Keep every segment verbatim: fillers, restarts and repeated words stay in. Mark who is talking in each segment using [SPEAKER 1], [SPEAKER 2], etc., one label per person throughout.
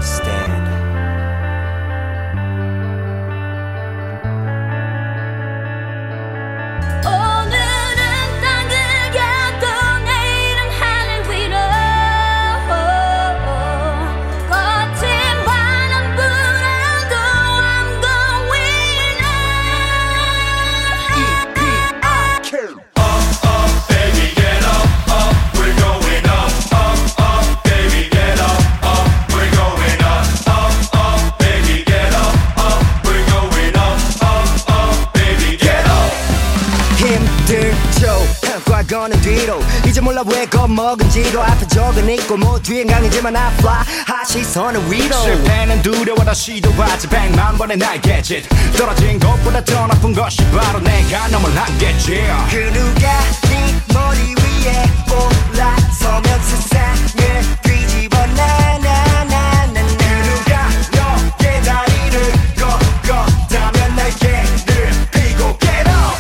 [SPEAKER 1] stand.
[SPEAKER 2] 과거는 뒤로 이제 몰라 왜 겁먹은지도 앞에 적은 있고 뭐 뒤엔 강이지만 I fly 하 시선은 위로
[SPEAKER 3] 실패는 두려워다 시도하지 백만 번의 날개짓 떨어진 것보다 더 나쁜 것이 바로 내가 넘을 한계지
[SPEAKER 2] 그 누가 네 머리 위에 올라서면 세상을 뒤집어 나나나나 그 누가 너의 다리를 꺾었다면 날개를 펴고 get up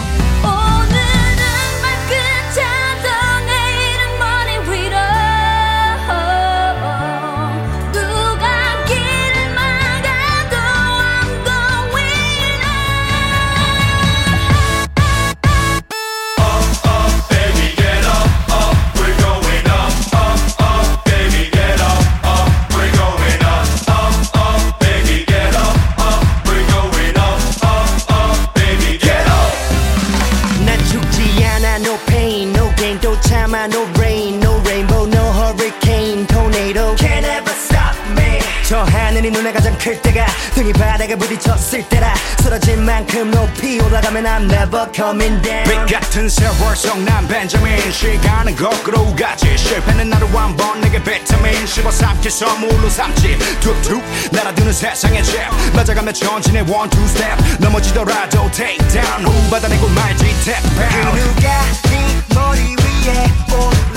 [SPEAKER 2] No rain, no rainbow, no hurricane, tornado Can't ever stop me 저 하늘이 눈에 가장 클 때가 등이 바닥에 부딪혔을 때라 쓰러진 만큼 높이 올라가면 I'm never coming down
[SPEAKER 3] 빛 같은 세월 속 난 벤자민 시간은 거꾸로 가지 실패는 나를 한번 내게 비타민 씹어삼킬 선물로 삼지 툭툭 날아드는 세상의 잽 맞아가며 전진의 one two step 넘어지더라도 take down 후 받아내고 말지 tap out
[SPEAKER 2] 그 누가 네 머리 위에 올라